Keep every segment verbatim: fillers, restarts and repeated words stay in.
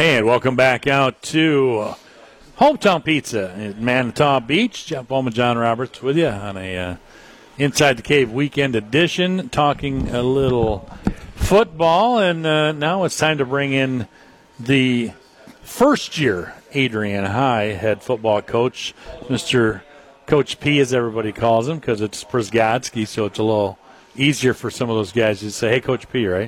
And welcome back out to Hometown Pizza in Manitowoc Beach. Jeff Bowman, John Roberts with you on a uh, Inside the Cave weekend edition, talking a little football. And uh, now it's time to bring in the first-year Adrian High head football coach, Mister Coach P, as everybody calls him, because it's Przgodzki, so it's a little easier for some of those guys to say, hey, Coach P, right?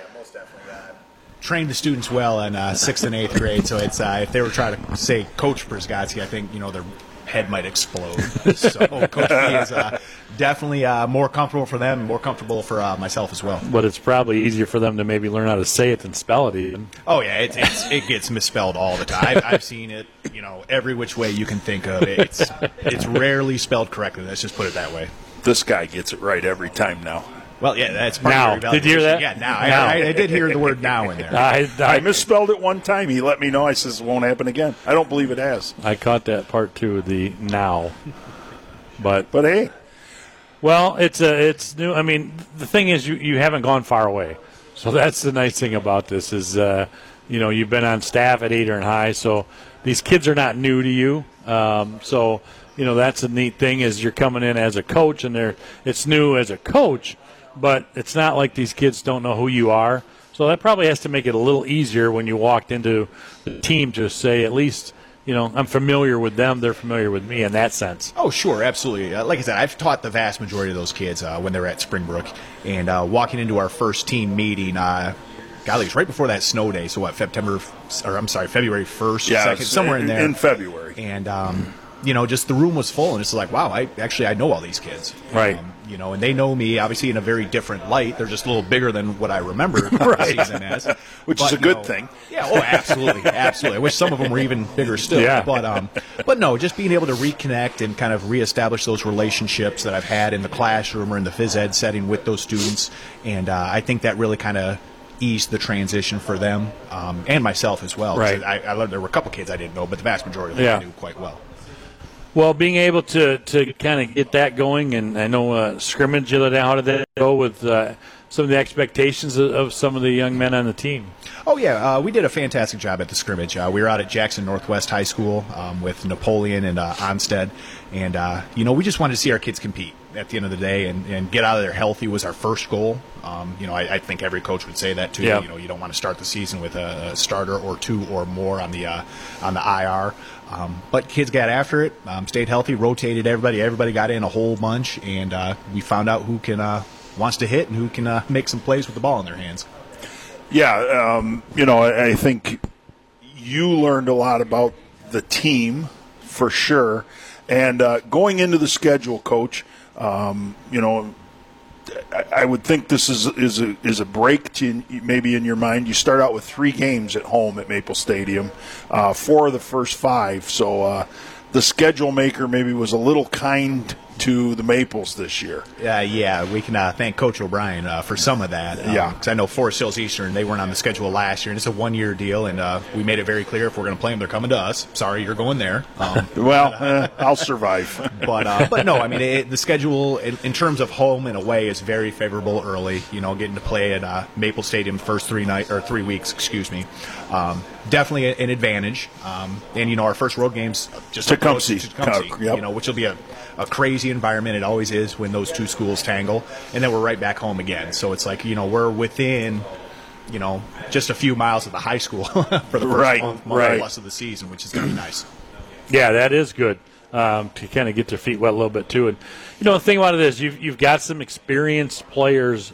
Trained the students well in uh, sixth and eighth grade, so it's uh, if they were trying to say Coach Przgodzki, I think you know their head might explode. So Coach P is uh, definitely uh, more comfortable for them, more comfortable for uh, myself as well. But it's probably easier for them to maybe learn how to say it than spell it even. Oh yeah, it's, it's, it gets misspelled all the time. I've, I've seen it, you know, every which way you can think of. It's it's rarely spelled correctly. Let's just put it that way. This guy gets it right every time now. Well, yeah, that's part now. of your Did you hear that? Yeah, now. now. I, I, I did hear the word now in there. I, I, I misspelled it one time. He let me know. I says it won't happen again. I don't believe it has. I caught that part too, the now. But But hey. Well, it's a, it's new. I mean, the thing is, you, you haven't gone far away. So that's the nice thing about this is, uh, you know, you've been on staff at Adrian High, so these kids are not new to you. Um, so, you know, that's a neat thing is you're coming in as a coach, and they're, it's new as a coach, but it's not like these kids don't know who you are. So that probably has to make it a little easier when you walked into the team to say at least, you know, I'm familiar with them, they're familiar with me in that sense. Oh, sure, absolutely. Uh, like I said, I've taught the vast majority of those kids uh, when they're at Springbrook. And uh, walking into our first team meeting, uh, golly, it was right before that snow day. So what, September, or I'm sorry, February first, yeah, second, somewhere in there. In February. And, um, you know, just the room was full. And it's like, wow, I actually I know all these kids. Right. Um, you know, and they know me, obviously, in a very different light. They're just a little bigger than what I remember right. the season as. Which but, is a good know, thing. Yeah, oh, absolutely, absolutely. I wish some of them were even bigger still. Yeah. But, um, but no, just being able to reconnect and kind of reestablish those relationships that I've had in the classroom or in the phys ed setting with those students. And uh, I think that really kind of eased the transition for them um, and myself as well. Right. I, I learned there were a couple kids I didn't know, but the vast majority of them yeah. I knew quite well. Well, being able to, to kind of get that going, and I know uh, scrimmage the other day, how did that go with uh, some of the expectations of, of some of the young men on the team? Oh, yeah, uh, we did a fantastic job at the scrimmage. Uh, we were out at Jackson Northwest High School um, with Napoleon and uh, Onstead, and, uh, you know, we just wanted to see our kids compete at the end of the day and, and get out of there healthy was our first goal. Um, you know, I, I think every coach would say that, too. Yep. You know, you don't want to start the season with a, a starter or two or more on the uh, on the I R. Um, but kids got after it, um, stayed healthy, rotated everybody. Everybody got in a whole bunch, and uh, we found out who can uh, wants to hit and who can uh, make some plays with the ball in their hands. Yeah, um, you know, I, I think you learned a lot about the team for sure. And uh, going into the schedule, Coach, um, you know, I, I would think this is is a, is a break to maybe in your mind. You start out with three games at home at Maple Stadium, uh, four of the first five. So uh, the schedule maker maybe was a little kind to the Maples this year. Uh, yeah, we can uh, thank Coach O'Brien uh, for some of that. Um, yeah. Because I know Forest Hills Eastern, they weren't on the schedule last year, and it's a one-year deal, and uh, we made it very clear if we're going to play them, they're coming to us. Sorry, you're going there. Um, well, uh, I'll survive. but uh, but no, I mean, it, the schedule in, in terms of home and away is very favorable early. You know, getting to play at uh, Maple Stadium first three night or three weeks, excuse me. Um, definitely an advantage. Um, and, you know, our first road game's just Tecumseh. Tecumseh, Yep. you know, which will be a, a crazy environment. It always is when those two schools tangle. And then we're right back home again. So it's like, you know, we're within, you know, just a few miles of the high school for the first right, month, month right. plus of the season, which is going to be nice. Yeah, that is good um, to kind of get their feet wet a little bit too. And, you know, the thing about it is you've, you've got some experienced players,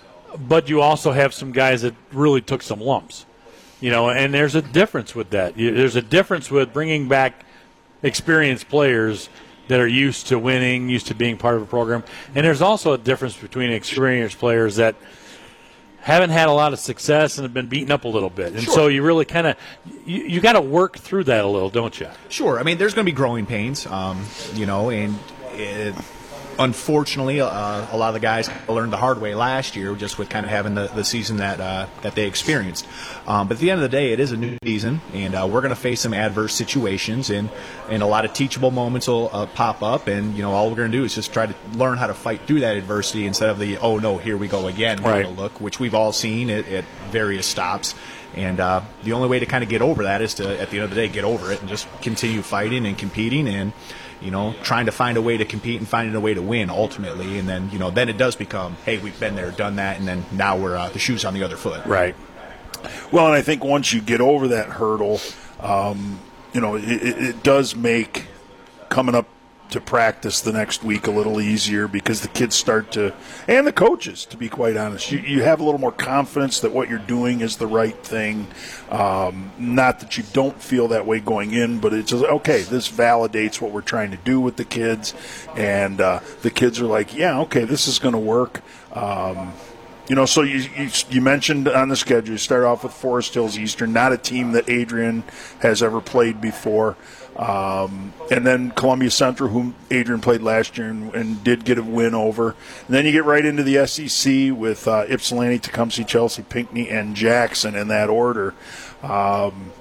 but you also have some guys that really took some lumps. You know, and there's a difference with that. There's a difference with bringing back experienced players that are used to winning, used to being part of a program. And there's also a difference between experienced players that haven't had a lot of success and have been beaten up a little bit. And sure. so you really kind of you, you got to work through that a little, don't you? Sure. I mean, there's going to be growing pains, um, you know, and it, unfortunately, uh, a lot of the guys learned the hard way last year just with kind of having the, the season that uh, that they experienced. Um, but at the end of the day, it is a new season, and uh, we're going to face some adverse situations, and, and a lot of teachable moments will uh, pop up, and, you know, all we're going to do is just try to learn how to fight through that adversity instead of the, oh, no, here we go again right. kind of look, which we've all seen at, at various stops. And uh, the only way to kind of get over that is to, at the end of the day, get over it and just continue fighting and competing and, you know, trying to find a way to compete and finding a way to win ultimately. And then, you know, then it does become, hey, we've been there, done that, and then now we're uh, the shoe's on the other foot. Right. Well, and I think once you get over that hurdle, um, you know, it, it does make coming up to practice the next week a little easier because the kids start to, and the coaches, to be quite honest, you, you have a little more confidence that what you're doing is the right thing. Um, not that you don't feel that way going in, but it's just, okay, this validates what we're trying to do with the kids, and uh, the kids are like, yeah, okay, this is going to work. Um, You know, so you, you you mentioned on the schedule, you start off with Forest Hills Eastern, not a team that Adrian has ever played before. Um, and then Columbia Central, whom Adrian played last year and, and did get a win over. And then you get right into the S E C with uh, Ypsilanti, Tecumseh, Chelsea, Pinckney, and Jackson in that order. Um,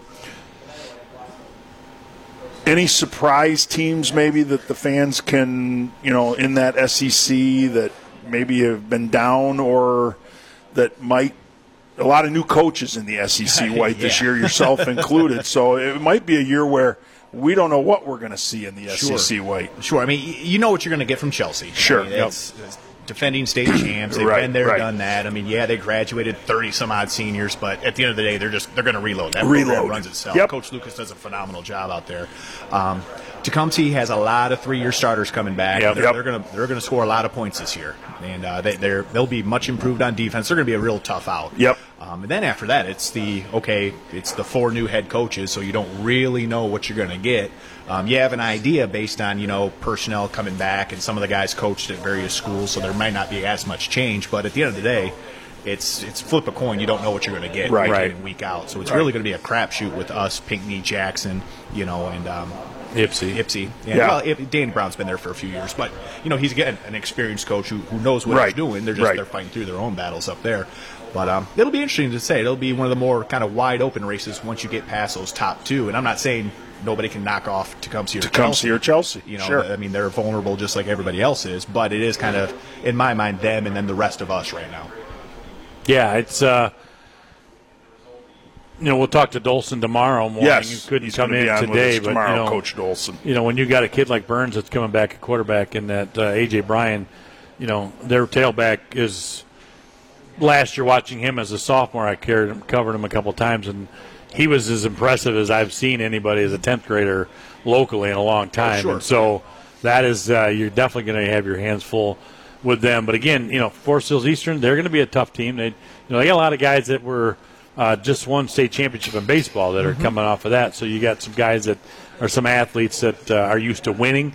any surprise teams maybe that the fans can, you know, in that S E C that maybe have been down or that might – a lot of new coaches in the S E C White yeah. this year, yourself included. So it might be a year where we don't know what we're going to see in the sure. S E C White. Sure. I mean, you know what you're going to get from Chelsea. Sure. I mean, it's, yep. it's defending state champs. They've right, been there, right. done that. I mean, yeah, they graduated thirty-some-odd seniors, but at the end of the day, they're just they're going to reload. That reload. program runs itself. Yep. Coach Lucas does a phenomenal job out there. Um, Tecumseh has a lot of three-year starters coming back. Yep, they're, yep. they're going to they're going to score a lot of points this year, and uh, they they're, they'll be much improved on defense. They're going to be a real tough out. Yep. Um, and then after that, it's the okay. It's the four new head coaches, so you don't really know what you're going to get. Um, you have an idea based on you know personnel coming back, and some of the guys coached at various schools, so there might not be as much change. But at the end of the day, it's it's flip a coin. You don't know what you're going to get right. week right. in and week out. So it's right. really going to be a crapshoot with us, Pinckney, Jackson, you know, and. Um, Ypsi. Ypsi. And, yeah. Well, if, Danny Brown's been there for a few years, but you know he's again an experienced coach who, who knows what right. he's doing. They're just right. they're fighting through their own battles up there. But um, it'll be interesting to say. It'll be one of the more kind of wide open races once you get past those top two. And I'm not saying nobody can knock off Tecumseh or Tecumseh Chelsea. or Chelsea. You know, sure. I mean they're vulnerable just like everybody else is. But it is kind of in my mind them and then the rest of us right now. Yeah, it's. Uh, You know, we'll talk to Dolson tomorrow morning. Yes, you couldn't he's come be in on today, with us but tomorrow, you know, Coach Dolson. You know, when you got a kid like Burns that's coming back at quarterback, and that uh, A J Bryan, you know, their tailback is. Last year, watching him as a sophomore, I carried him, covered him a couple times, and he was as impressive as I've seen anybody as a tenth grader locally in a long time. Oh, sure. And so that is uh, you're definitely going to have your hands full with them. But again, you know, Forest Hills Eastern, they're going to be a tough team. They, you know, they got a lot of guys that were. Uh, just won state championship in baseball that are mm-hmm. coming off of that. So you got some guys that are some athletes that uh, are used to winning.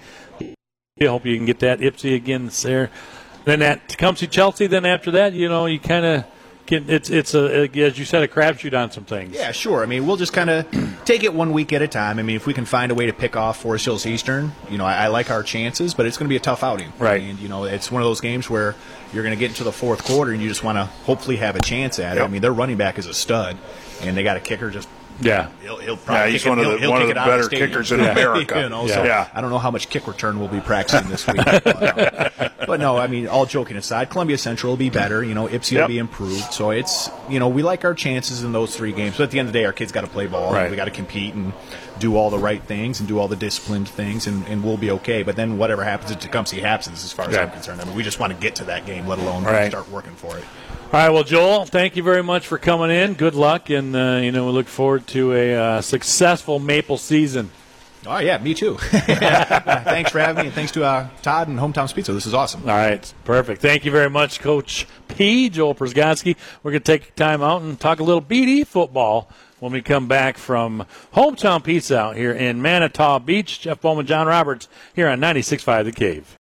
I hope you can get that Ypsi again there. Then that Tecumseh Chelsea. Then after that, you know, you kind of can. It's it's a as you said a crapshoot on some things. Yeah, sure. I mean, we'll just kind of take it one week at a time. I mean, if we can find a way to pick off Forest Hills Eastern, you know, I, I like our chances, but it's going to be a tough outing. Right. And you know, it's one of those games where you're going to get into the fourth quarter and you just want to hopefully have a chance at it. Yep. I mean, their running back is a stud, and they got a kicker just. Yeah, he'll, he'll probably yeah, he's kick one it, of the he'll, he'll one of kick the it out better of the stadium. kickers in yeah. America. You know, yeah. so yeah. I don't know how much kick return we'll be practicing this week. but, um, but no, I mean, all joking aside, Columbia Central will be better. You know, Ypsi yep. will be improved. So it's you know we like our chances in those three games. But at the end of the day, our kids got to play ball. Right. And we got to compete and do all the right things and do all the disciplined things, and, and we'll be okay. But then whatever happens at Tecumseh happens, as far as yeah. I'm concerned. I mean, we just want to get to that game, let alone right. start working for it. All right, well, Joel, thank you very much for coming in. Good luck, and uh, you know we look forward to a uh, successful Maple season. Oh yeah, me too. Thanks for having me, and thanks to uh, Todd and Hometown Pizza. This is awesome. All right, perfect. Thank you very much, Coach P. Joel Przgoski. We're going to take time out and talk a little B D football when we come back from Hometown Pizza out here in Manitou Beach. Jeff Bowman, John Roberts here on ninety-six point five The Cave.